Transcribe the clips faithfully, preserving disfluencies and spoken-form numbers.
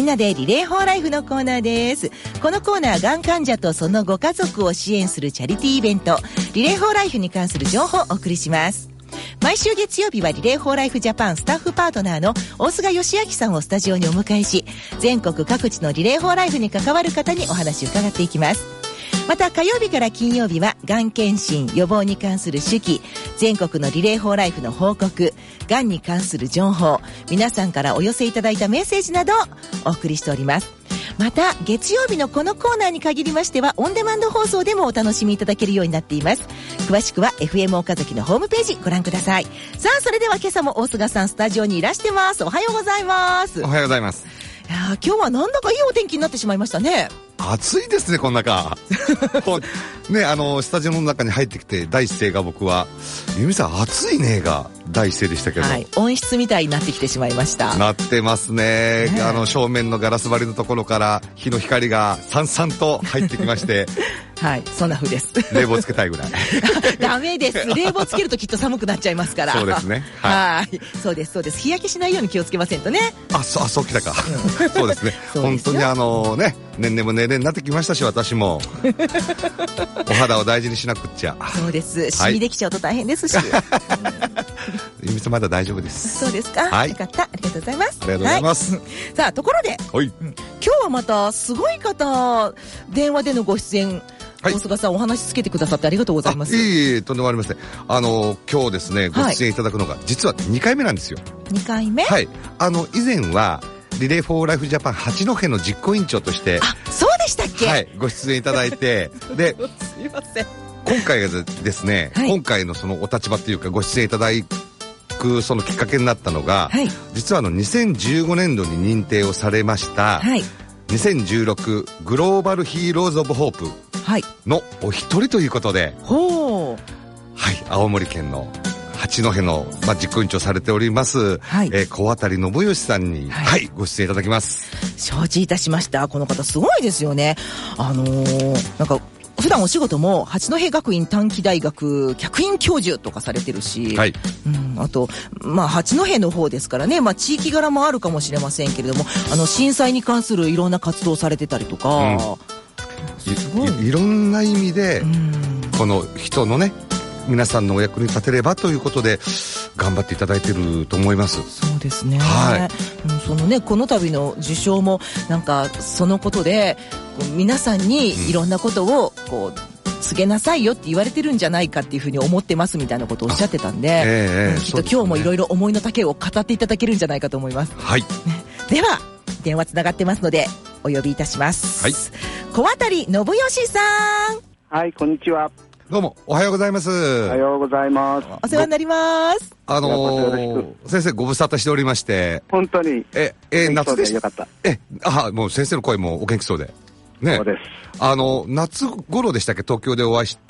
なでリレーフォーライフのコーナーです。このコーナー、がん患者とそのご家族を支援するチャリティーイベント、リレーフォーライフに関する情報をお送りします。毎週月曜日はリレーフォーライフジャパンスタッフパートナーの大菅義明さんをスタジオにお迎えし、全国各地のリレーフォーライフに関わる方にお話を伺っていきます。また火曜日から金曜日はがん検診予防に関する手記、全国のリレーフォーライフの報告、がんに関する情報、皆さんからお寄せいただいたメッセージなどをお送りしております。また月曜日のこのコーナーに限りましてはオンデマンド放送でもお楽しみいただけるようになっています。詳しくは エフエム 岡崎のホームページご覧ください。さあ、それでは今朝も大菅さんスタジオにいらしてます。おはようございます。 おはようございます。 いや今日はなんだかいいお天気になってしまいましたね。 暑いですね、この中ね、あのスタジオの中に入ってきて第一声が、僕は由美さん暑いねが第一声でしたけど、 はい、温室みたいになってきてしまいました。 なってますね、ね、あの正面のガラス張りのところから日の光がさんさんと入ってきましてはい、そんな風です。 冷房つけたいぐらいダメです。冷房つけるときっと寒くなっちゃいますから。 そうですね、 はい、はい、そうですそうです。日焼けしないように気をつけませんとね。 あ、そう、あ、そうきたか、うん、そうですね本当にあのね、年々も年齢になってきましたし、私もお肌を大事にしなくっちゃ。 そうです、シミできちゃうと大変ですし、はい、 ゆみさんまだ大丈夫です。 そうですか、はい、よかった、ありがとうございます。 ありがとうございます、 はい、さあ、ところで、はい、うん、今日はまたすごい方電話でのご出演、はい、大菅さんお話しつけてくださってありがとうございます。 いえいえ、とんでもありません。あの今日ですね、ご出演いただくのが、はい、実はにかいめなんですよ。 にかいめ、 はい、あの以前はリレーフォーライフジャパン八戸の実行委員長として、 あ、そうでしたっけ、 はい、ご出演いただいてですいません、今回がですね、はい、今回のそのお立場というかご出演いただくそのきっかけになったのが、はい、実はあのにせんじゅうごねんどに認定をされました、はい、にせんじゅうろくグローバルヒーローズオブホープのお一人ということで、ほう、はい、青森県の八戸の、まあ、実行委員長されております、はい、えー、小渡信義さんに、はいはい、ご出演いただきます。 承知いたしました。この方すごいですよね。あのー、なんか普段お仕事も八戸学院短期大学客員教授とかされてるし、はい、うん、あと、まあ、八戸の方ですからね、まあ、地域柄もあるかもしれませんけれども、あの震災に関するいろんな活動されてたりとか、うん、すごいい, いろんな意味で、うん、この人のね皆さんのお役に立てればということで頑張っていただいていると思います。 そうですね、はい、うん、そのね、この度の受賞もなんかそのことで皆さんにいろんなことをこう告げなさいよって言われてるんじゃないかっていうふうに思ってますみたいなことをおっしゃってたんで、えーうん、きっと今日もいろいろ思いの丈を語っていただけるんじゃないかと思います。はい、ね、では電話つながってますのでお呼びいたします。はい、小渡信義さん。 はい、こんにちは。 どうもおはようございます。 おはようございます。 お世話になります。 あのー、先生ご無沙汰しておりまして。 本当にええ夏でよかった。 えあもう先生の声もお元気そうでね。 そうです。 あの夏頃でしたっけ、東京でお会いして。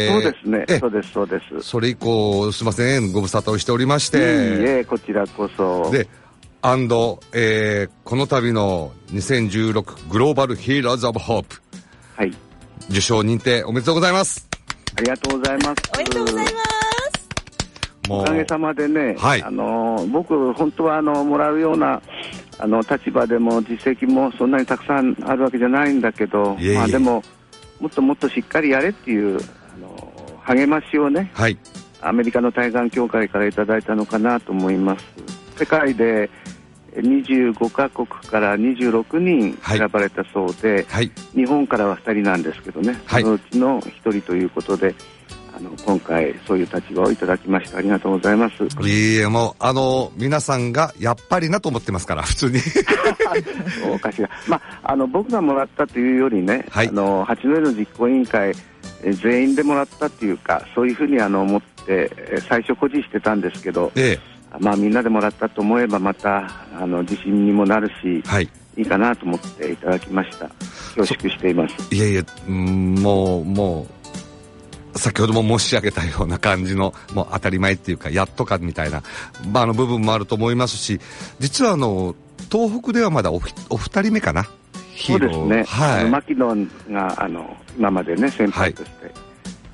そうですね、そうですそうです。 それ以降すいません、ご無沙汰をしておりまして。いいえ、こちらこそでアンド、えー、この度のにせんじゅうろくグローバルヒーローズオブホープ、はい、受賞認定おめでとうございます。 ありがとうございます。 おめでとうございます。 おかげさまでね、はい、あの僕本当はあのもらうようなあの立場でも実績もそんなにたくさんあるわけじゃないんだけど、いえいえ、まあ、でももっともっとしっかりやれっていうあの励ましをね、はい、アメリカの対岸協会からいただいたのかなと思います。世界でにじゅうごカ国からにじゅうろくにん選ばれたそうで、はい、日本からはふたりなんですけどね、はい、そのうちのひとりということで、あの今回そういう立場をいただきました。ありがとうございます。 いいえ、もうあの皆さんがやっぱりなと思ってますから、普通にそうかしら、まあ、あの僕がもらったというよりね、はい、あの八戸の実行委員会全員でもらったっていうか、そういうふうにあの思って最初誇示してたんですけど、ええ、まあ、みんなでもらったと思えばまたあの自信にもなるし、はい、いいかなと思っていただきました。恐縮しています。 いやいや、もうもう先ほども申し上げたような感じのもう当たり前っていうかやっとかみたいな、まあ、あの部分もあると思いますし、実はあの東北ではまだ お, お二人目かな、ヒーロー。 そうですね、はい、牧野があの今までね先輩として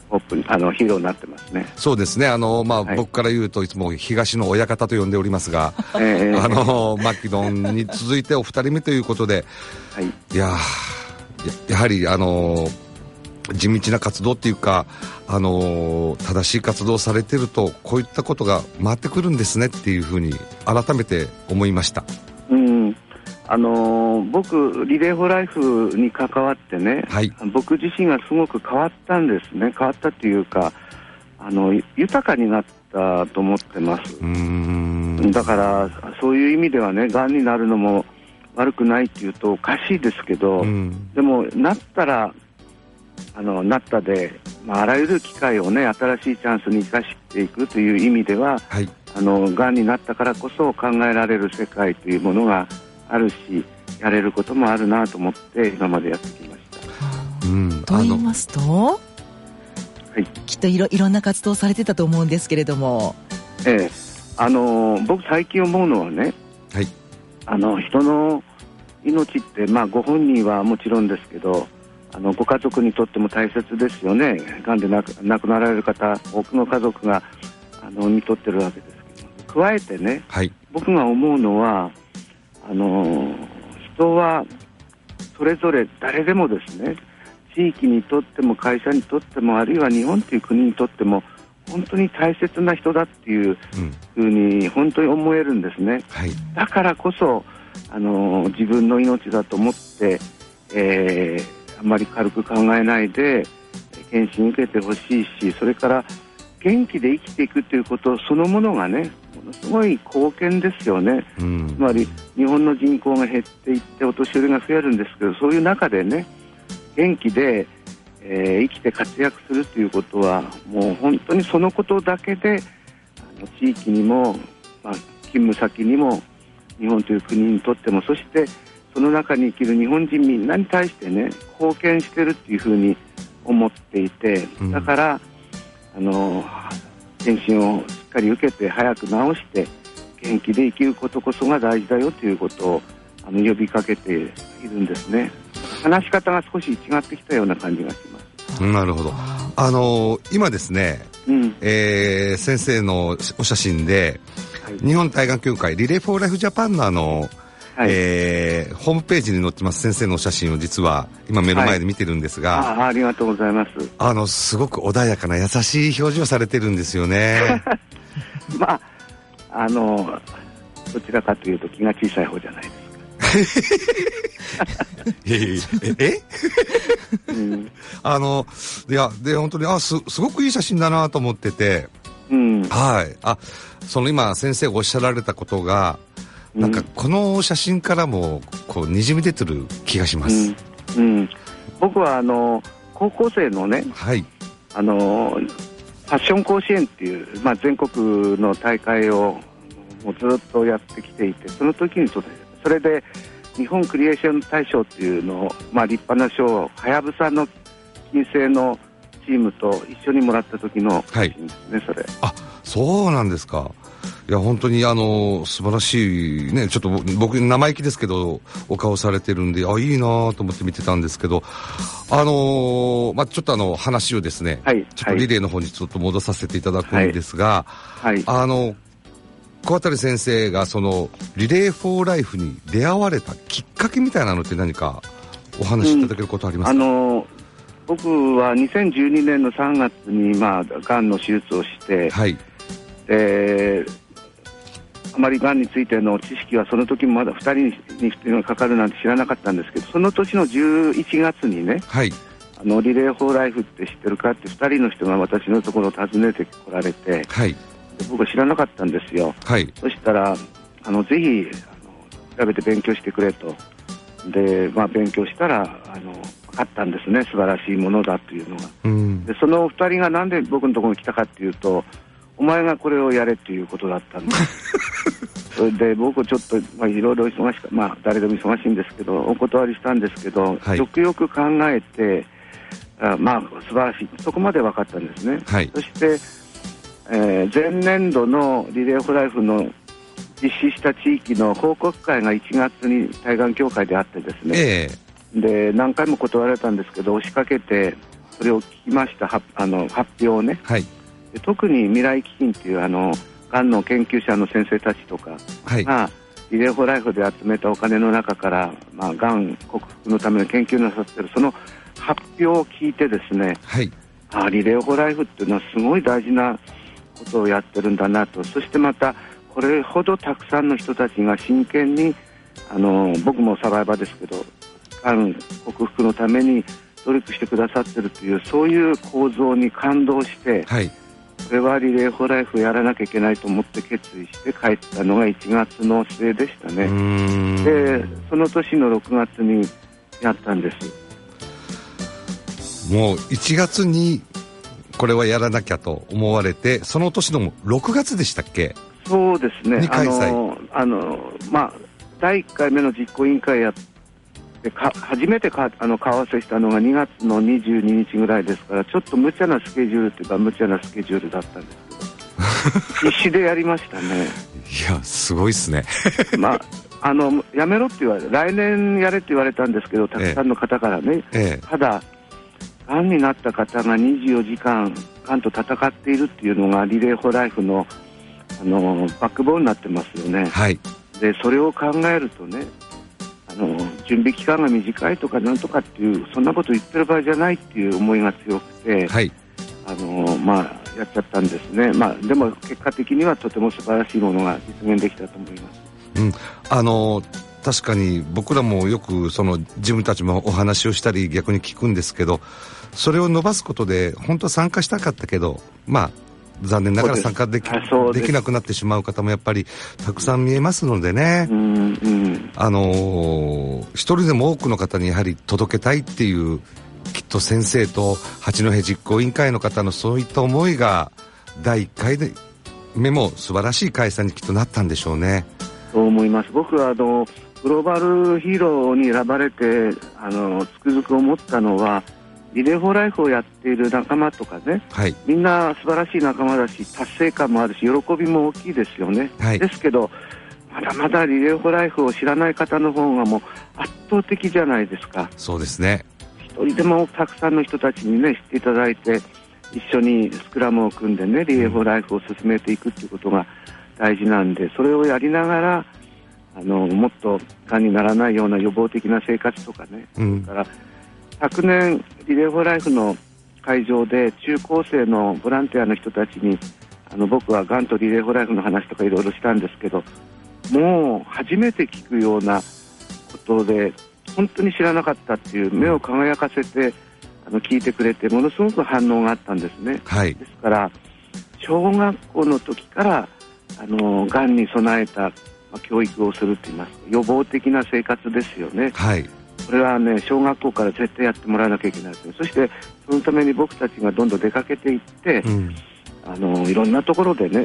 オープンあのヒーローになってますね。 そうですね。あの、まあ、はい、僕から言うといつも東の親方と呼んでおりますが、えー、あのマキドンに続いてお二人目ということで、はい、いややはりあの地道な活動っていうか、あの正しい活動をされてるとこういったことが回ってくるんですねっていうふうに改めて思いました。 うん、あのー、僕リレーフォーライフに関わってね、はい、僕自身がすごく変わったんですね。変わったというか、あの豊かになったと思ってます。うーん、だからそういう意味ではね、がんになるのも悪くないっていうとおかしいですけど、でもなったらあのなったで、まあ、あらゆる機会をね、新しいチャンスに生かしていくという意味では、はい、あのがんになったからこそ考えられる世界というものがあるし、やれることもあるなと思って今までやってきました。 うん、と言いますと、はい、きっとい ろ, いろんな活動されてたと思うんですけれども、 ええ、あの僕最近思うのはね、はい、あの人の命って、まあ、ご本人はもちろんですけど、あのご家族にとっても大切ですよね。がんで亡く、亡くなられる方、多くの家族があの見とってるわけですけど、加えてね、はい、僕が思うのはあの人はそれぞれ誰でもですね、地域にとっても会社にとっても、あるいは日本という国にとっても本当に大切な人だっていうふうに本当に思えるんですね、はい、だからこそあの自分の命だと思って、えーあんまり軽く考えないで検診受けてほしいし、それから元気で生きていくということそのものがね、ものすごい貢献ですよね、うん、つまり日本の人口が減っていってお年寄りが増えるんですけど、そういう中でね、元気で、えー、生きて活躍するということはもう本当にそのことだけであの地域にも、まあ、勤務先にも日本という国にとっても、そしてその中に生きる日本人みんなに対してね、貢献してるっていうふうに思っていて、だから、うん、あの検診をしっかり受けて早く治して元気で生きることこそが大事だよということをあの呼びかけているんですね。話し方が少し違ってきたような感じがします。 なるほど。あの今ですね、うんえー、先生のお写真で、はい、日本対がん協会リレーフォーライフジャパンのあのはいえー、ホームページに載ってます先生のお写真を実は今目の前で見てるんですが、 はい、あ, ありがとうございます。 あのすごく穏やかな優しい表情されてるんですよねまああのどちらかというと気が小さい方じゃないですかええうん、あのいやで本当にあ す, すごくいい写真だなと思ってて、うん、はいあその今先生がおっしゃられたことがなんかこの写真からもこうにじみ出てる気がします、 うんうん、僕はあの高校生のね、はい、あのファッション甲子園っていう、まあ、全国の大会をもうずっとやってきていて、その時にそれで日本クリエーション大賞っていうのを、まあ、立派な賞をはやぶさの金星のチームと一緒にもらった時の写真ですね、はい、それ。 あ、そうなんですか。いや本当にあの素晴らしいね、ちょっと僕生意気ですけどお顔されてるんで、あいいなと思って見てたんですけど、あのー、まあちょっとあの話をですね、はい、ちょっとリレーの方にちょっと戻させていただくんですが、はいはい、あの小渡先生がそのリレーフォーライフに出会われたきっかけみたいなのって何かお話しいただけることありますか？ うん、あのー、僕はにせんじゅうにねんのさんがつにまあがんの手術をして、はい、であまりがんについての知識はその時もまだふたりにかかるなんて知らなかったんですけど、その年のじゅういちがつにね、はい、あのリレーフォーライフって知ってるかってふたりの人が私のところを訪ねてこられて、はい、で僕は知らなかったんですよ、はい、そしたらあのぜひあの調べて勉強してくれと。で、まあ、勉強したらあの分かったんですね、素晴らしいものだというのが、うん、でそのふたりがなんで僕のところに来たかっていうと、お前がこれをやれっていうことだったんですそれで僕ちょっと、まあ、いろいろ忙しく、まあ誰でも忙しいんですけどお断りしたんですけど、はい、よくよく考えて、あまあ素晴らしい、そこまで分かったんですね、はい、そして、えー、前年度のリレーフォーライフの実施した地域の報告会がいちがつに対がん協会であってですね、えー、で何回も断られたんですけど押しかけてそれを聞きました。はあの発表をね、 はい、 で特に未来基金っていうあのがんの研究者の先生たちとかが、はい、リレーフォーライフで集めたお金の中から、まあ、がん克服のための研究なさってるその発表を聞いてですね、 はい、 あリレーフォーライフっていうのはすごい大事なことをやってるんだなと。そしてまたこれほどたくさんの人たちが真剣にあの僕もサバイバーですけどがん克服のために努力してくださってるというそういう構造に感動して、はい、これはリレーフォーライフをやらなきゃいけないと思って決意して帰ったのがいちがつの末でしたね。でその年のろくがつにやったんです。 もういちがつにこれはやらなきゃと思われて、その年のろくがつでしたっけ？ そうですね、 開催。 あのあの、まあ、だいいっかいめの実行委員会やってか初めてかあの顔合わせしたのがにがつのにじゅうににちぐらいですから、ちょっと無茶なスケジュールというか無茶なスケジュールだったんですけど必死でやりましたね。 いやすごいですねまああのやめろって言われ来年やれって言われたんですけど、たくさんの方からね、ええ、ただがんになった方がにじゅうよじかんがんと戦っているっていうのがリレーフォーライフのあのバックボーンになってますよね。 はい、 でそれを考えるとね、あの準備期間が短いとかなんとかっていうそんなこと言ってる場合じゃないっていう思いが強くて、 はい、 あのまあやっちゃったんですね。まあでも結果的にはとても素晴らしいものが実現できたと思います。 うん、あの確かに僕らもよくその自分たちもお話をしたり逆に聞くんですけど、それを伸ばすことで本当は参加したかったけど、まあ残念ながら参加でき、できなくなってしまう方もやっぱりたくさん見えますのでね、うんうん、あのー、一人でも多くの方にやはり届けたいっていうきっと先生と八戸実行委員会の方のそういった思いがだいいっかいめも素晴らしい開催にきっとなったんでしょうね。 そう思います。僕はあのグローバルヒーローに選ばれてあのつくづく思ったのは、リレーフォーライフをやっている仲間とかね、はい、みんな素晴らしい仲間だし達成感もあるし喜びも大きいですよね、はい、ですけどまだまだリレーフォーライフを知らない方の方がもう圧倒的じゃないですか。 そうですね。 一人でもたくさんの人たちにね知っていただいて一緒にスクラムを組んでねリレーフォーライフを進めていくっていうことが大事なんで、それをやりながらあのもっとがんにならないような予防的な生活とかね、うん、それから昨年リレーフォーライフの会場で中高生のボランティアの人たちにあの僕はがんとリレーフォーライフの話とかいろいろしたんですけど、もう初めて聞くようなことで本当に知らなかったっていう目を輝かせてあの聞いてくれてものすごく反応があったんですね、はい、ですから小学校の時からあのがんに備えた、まあ、教育をするといいます予防的な生活ですよね、はい、これはね小学校から絶対やってもらわなきゃいけないですね。そしてそのために僕たちがどんどん出かけていって、うん、あのいろんなところでね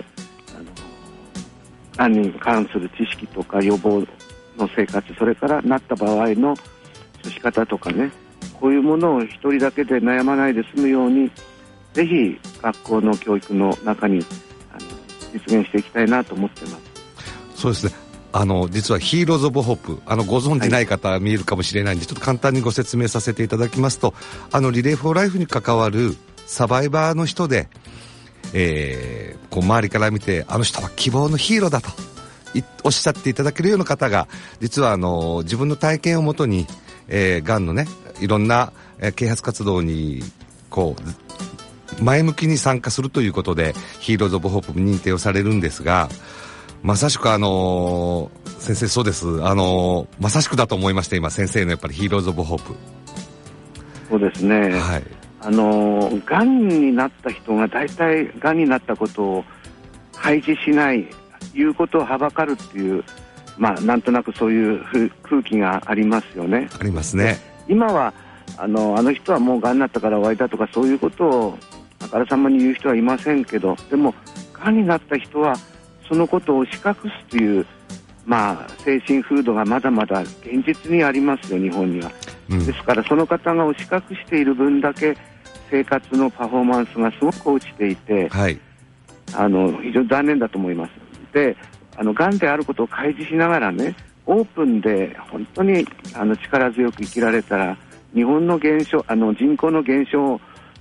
がんに関する知識とか予防の生活、それからなった場合の処し方とかね、こういうものを一人だけで悩まないで済むようにぜひ学校の教育の中にあの実現していきたいなと思ってます。 そうですね、あの実はヒーローズ・オブ・ホープ、あのご存じない方は見えるかもしれないんで、はい、ちょっと簡単にご説明させていただきますと、あのリレー・フォー・ライフに関わるサバイバーの人で、えー、こう周りから見てあの人は希望のヒーローだとおっしゃっていただけるような方が実はあの自分の体験をもとに、えー、がんのねいろんな、えー、啓発活動にこう前向きに参加するということでヒーローズ・オブ・ホープに認定をされるんですが、まさしくあのー、先生そうです、あのー、まさしくだと思いました今先生のやっぱりヒーローズ・オブ・ホープ。 そうですね、はい、あのー、がんになった人が大体がんになったことを開示しないいうことをはばかるっていう、まあなんとなくそういう空気がありますよね。 ありますね。 今はあのあの人はもうがんになったから終わりだとかそういうことをあからさまに言う人はいませんけど、でもがんになった人はそのことを押し隠すという、まあ、精神風土がまだまだ現実にありますよ日本には、うん、ですからその方が押し隠している分だけ生活のパフォーマンスがすごく落ちていて、はい、あの非常に残念だと思います。であのがんであることを開示しながらねオープンで本当にあの力強く生きられたら日本の減少あの人口の減少を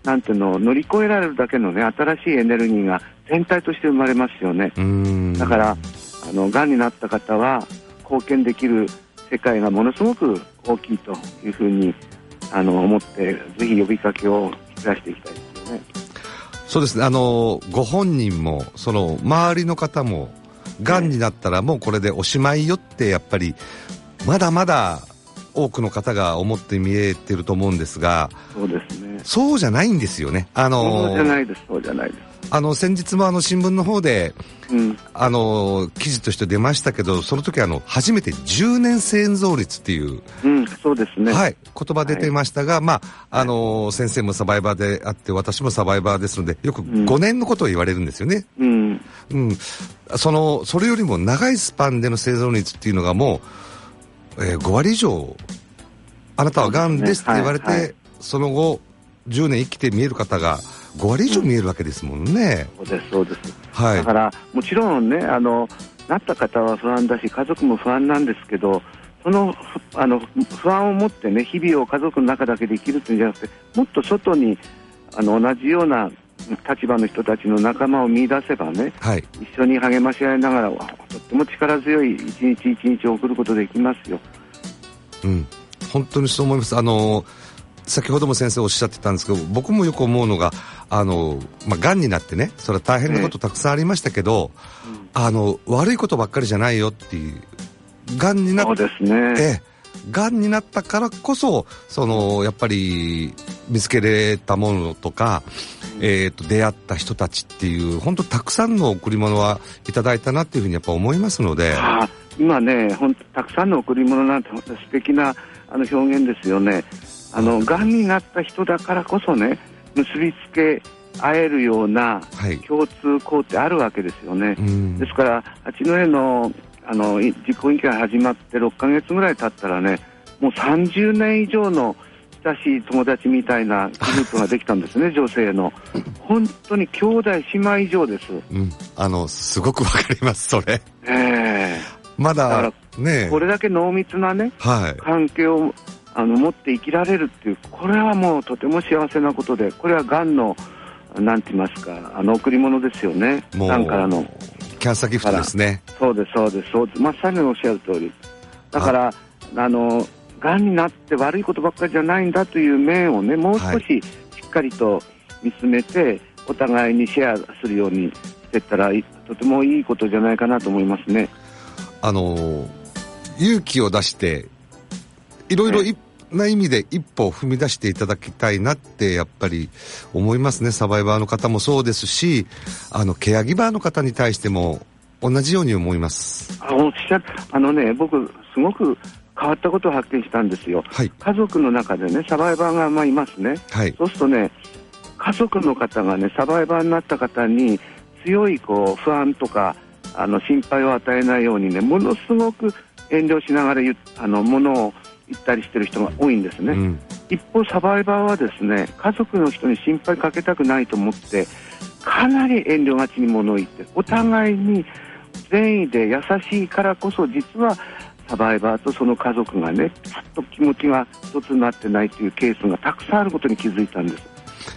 なんていうの乗り越えられるだけのね新しいエネルギーが全体として生まれますよね。 うーんだからあのがんになった方は貢献できる世界がものすごく大きいというふうにあの思ってぜひ呼びかけを増やしていきたいですよね。 そうですね、あのご本人もその周りの方もがんになったらもうこれでおしまいよってやっぱりまだまだ多くの方が思って見えてると思うんですが、 そうですね、 そうじゃないんですよね。あのそうじゃないですそうじゃないですあの先日もあの新聞の方で、 うん、 あの記事として出ましたけど、その時あの初めてじゅうねん生存率っていう、 うん、そうですね、 はい、言葉出てましたが、はい、まああの先生もサバイバーであって私もサバイバーですのでよくごねんのことを言われるんですよね。 うんうん、そのそれよりも長いスパンでの生存率っていうのがもう、えー、ご割以上あなたはがんですって言われて、はいはい、その後じゅうねん生きて見える方がご割以上見えるわけですもんね。 うん、そうですそうです、 はい、 だからもちろんねあのなった方は不安だし家族も不安なんですけど、そのあの不安を持ってね日々を家族の中だけで生きるっていうんじゃなくて、もっと外にあの同じような立場の人たちの仲間を見出せばね、はい、一緒に励まし合いながらとっても力強い一日一日を送ることできますよ。 うん、本当にそう思います。あの先ほども先生おっしゃってたんですけど、僕もよく思うのがあの、まあ、がんになってねそれは大変なことたくさんありましたけど、えーうん、あの悪いことばっかりじゃないよっていう、がんになって、 そうですね、 えー、がんになったからこそそのやっぱり見つけれたものとか、えー、と出会った人たちっていう本当たくさんの贈り物はいただいたなっていうふうにやっぱ思いますので、 あ今ね本当たくさんの贈り物なんて素敵なあの表現ですよね。あのがんになった人だからこそね結びつけ合えるような共通項ってあるわけですよね、はい、ですから八戸のあの実行委員会が始まってろっかげつぐらい経ったらねもうさんじゅうねん以上の親しい友達みたいなグループができたんですね女性の本当に兄弟姉妹以上です、 うん、あのすごくわかりますそれ、 えー、 まだだからねこれだけ濃密なね、はい、関係をあの持って生きられるっていう、これはもうとても幸せなことで、これはがんのなんて言いますかあの贈り物ですよね。がんからのキャンサーギフトですね。 そうですそうですそうです、まさにおっしゃる通りだから、あのがんになって悪いことばっかりじゃないんだという面をねもう少ししっかりと見つめて、はい、お互いにシェアするようにしていったらとてもいいことじゃないかなと思いますね。 あの勇気を出していろいろな意味で一歩を踏み出していただきたいなってやっぱり思いますね。サバイバーの方もそうですし、あのケアギバーの方に対しても同じように思います。 あおっしゃあのね僕すごく変わったことを発見したんですよ、はい、家族の中でねサバイバーがまあいますね、はい、そうするとね家族の方がねサバイバーになった方に強いこう不安とかあの心配を与えないようにねものすごく遠慮しながら言あのものを言ったりしてる人が多いんですね、うん、一方サバイバーはですね家族の人に心配かけたくないと思ってかなり遠慮がちに物を言ってお互いに善意で優しいからこそ実はサバイバーとその家族がねずっと気持ちが一つになってないというケースがたくさんあることに気づいたんです。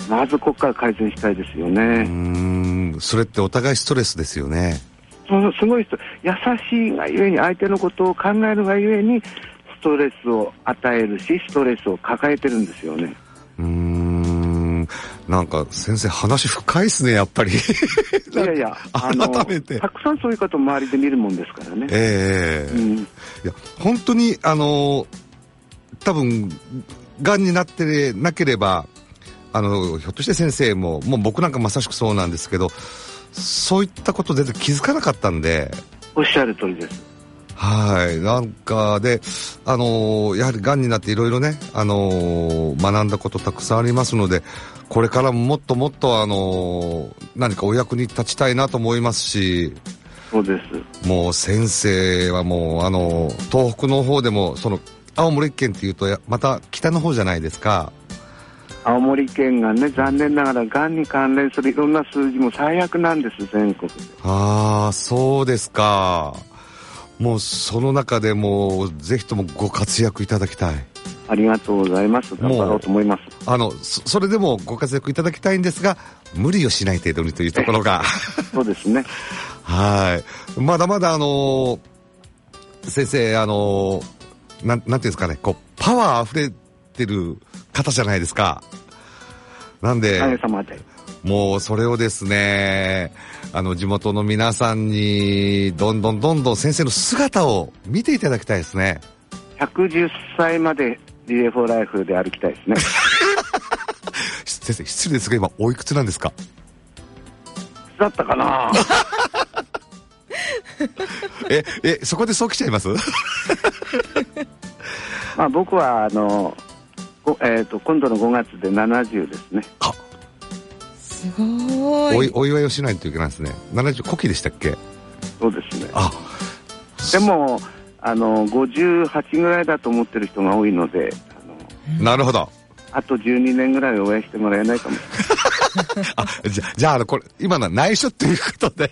まずここから改善したいですよね。うーんそれってお互いストレスですよね。 そすごい人優しいがゆえに相手のことを考えるがゆえにストレスを与えるしストレスを抱えてるんですよね。 うーんなんか先生話深いですねやっぱりいやいやあの改めてたくさんそういう方周りで見るもんですからね。 ええーうん、いや本当にあの多分がんになってなければあのひょっとして先生ももう僕なんかまさしくそうなんですけどそういったことで気づかなかったんで。 おっしゃる通りです。 はいなんかであのやはりがんになっていろいろねあの学んだことたくさんありますのでこれからももっともっとあの何かお役に立ちたいなと思いますし。 そうです。 もう先生はもうあの東北の方でもその青森県っていうとまた北の方じゃないですか。 青森県がね残念ながらがんに関連するいろんな数字も最悪なんです全国で。 ああそうですか。もうその中でもぜひともご活躍いただきたい。 ありがとうございます。頑張ろうと思います。 あの そ, それでもご活躍いただきたいんですが、無理をしない程度にというところがそうですね。 はい。まだまだあのー、先生あのー、なん、なんていうんですかね、こうパワー溢れてる方じゃないですか。なんで、 おかげさまで。 もうそれをですね、あの地元の皆さんにどんどんどんどん先生の姿を見ていただきたいですね。 ひゃくじゅっさいまでリレーフォーライフで歩きたいですね。 先生失礼ですが今おいくつなんですか？ だったかなええそこでそうきちゃいます？ まあ僕はあの、えー、と今度のごがつでななじゅうですね。 あ、すごい。 お, お祝いをしないといけないですね。ななじゅう古希でしたっけ？ そうですね。 あ、 でもあのごじゅうはちぐらいだと思ってる人が多いので、 あのなるほど、 あとじゅうにねんぐらい応援してもらえないかもあ、じゃじゃあ、あのこれ今のは内緒ということで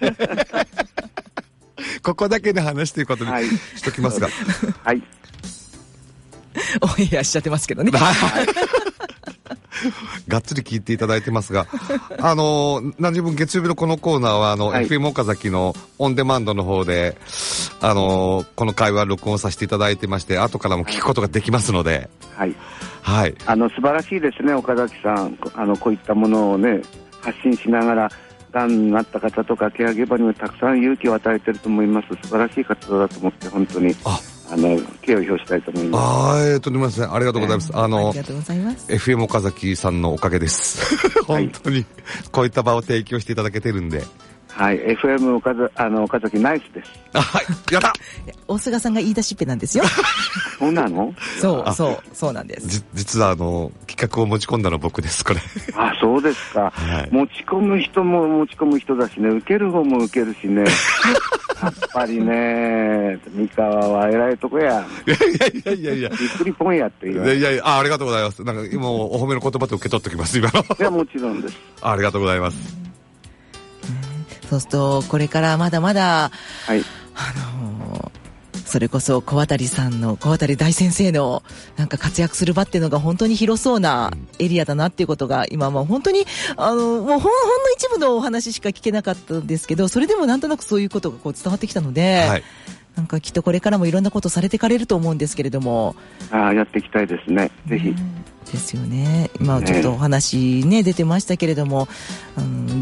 ここだけで話ということにしときますが、 はい、 オンエアしちゃってますけどね。はいがっつり聞いていただいてますが、あの何十分月曜日のこのコーナーはあの、はい、エフエム 岡崎のオンデマンドの方であのこの会話録音させていただいてまして、後からも聞くことができますので、 はいはい、 あの素晴らしいですね。岡崎さん、あのこういったものをね発信しながら、がんになった方とかケアゲバにもたくさん勇気を与えていると思います。素晴らしい活動だと思って、本当にああの敬意を表したいと思います。 あー、えー、とんでもないですね。ありがとうございます。えー、あのありがとうございます。 エフエム 岡崎さんのおかげです本当にこういった場を提供していただけてるんで、 はい、エフエム 岡, あの岡崎ナイスです。 あ、はい、やった大菅さんが言い出しっぺなんですよそうなの？ そうそうそうなんです。 じ実はあの企画を持ち込んだのは僕です、これあ、そうですか、はい、持ち込む人も持ち込む人だしね、受ける方も受けるしねやっぱりね、三河は偉いとこや。 いやいやいやいやびっくりポンやって言われいやいやあ、ありがとうございます。なんか今お褒めの言葉で受け取っておきます今の。 いや、もちろんです。 あ, ありがとうございます。 そうするとこれからまだまだ、 はい、 あのー、それこそ小渡さんの小渡大先生のなんか活躍する場っていうのが本当に広そうなエリアだなっていうことが今もう本当にあのもうほんほんの一部のお話しか聞けなかったんですけど、それでもなんとなくそういうことがこう伝わってきたので、はい、なんかきっとこれからもいろんなことされていかれると思うんですけれども、 あ、やっていきたいですね、ぜひ。 ですよね。今ちょっとお話ね出てましたけれども、うん、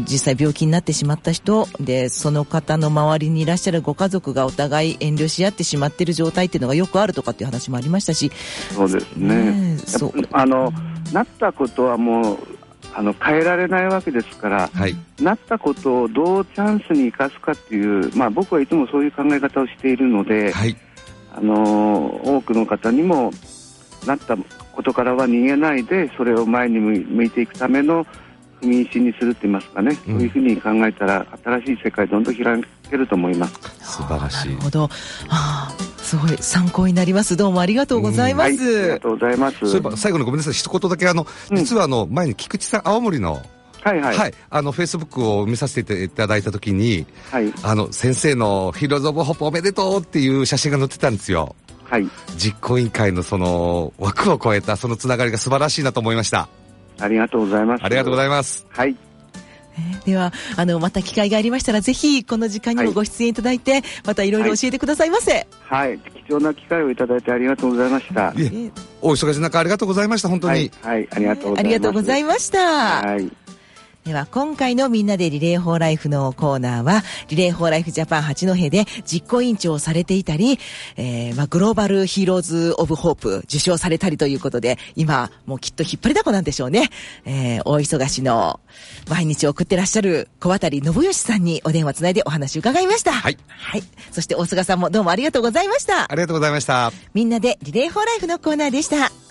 実際病気になってしまった人で、その方の周りにいらっしゃるご家族がお互い遠慮し合ってしまっている状態っていうのがよくあるとかっていう話もありましたし。 そうですね。そう、あの、うん、なったことはもうあの変えられないわけですから、はい、なったことをどうチャンスに生かすかっていう、まあ、僕はいつもそういう考え方をしているので、はい、あの多くの方にもなったことからは逃げないで、それを前に向いていくための踏み石にするって言いますかね、うん、そういうふうに考えたら新しい世界どんどん開けると思います。 素晴らしい。 なるほど、あ、すごい参考になります。どうもありがとうございます、うん、 はい、ありがとうございます。 そういえば最後のごめんなさい、一言だけ、あの実はあの前に菊池さん、青森のはいはいはい、あのフェイスブックを見させていただいたときに、はい、あの先生のヒロゾボホップおめでとうっていう写真が載ってたんですよ。はい、実行委員会のその枠を超えたそのつながりが素晴らしいなと思いました。 ありがとうございます。 ありがとうございます。 はい、 えー、ではあのまた機会がありましたらぜひこの時間にもご出演いただいて、はい、またいろいろ教えてくださいませ。 はい、はい、貴重な機会をいただいてありがとうございました。 いえ、お忙しい中ありがとうございました。本当に、 はい、はい、ありがとうございます。 ありがとうございました。 はい、 では今回のみんなでリレーフォーライフのコーナーは、リレーフォーライフジャパン八戸で実行委員長をされていたり、えー、まあグローバルヒーローズオブホープ受賞されたりということで、今もうきっと引っ張りだこなんでしょうね。えー、大忙しの毎日送ってらっしゃる小渡信義さんにお電話つないでお話を伺いました。はい。はい。そして大菅さんもどうもありがとうございました。 ありがとうございました。 みんなでリレーフォーライフのコーナーでした。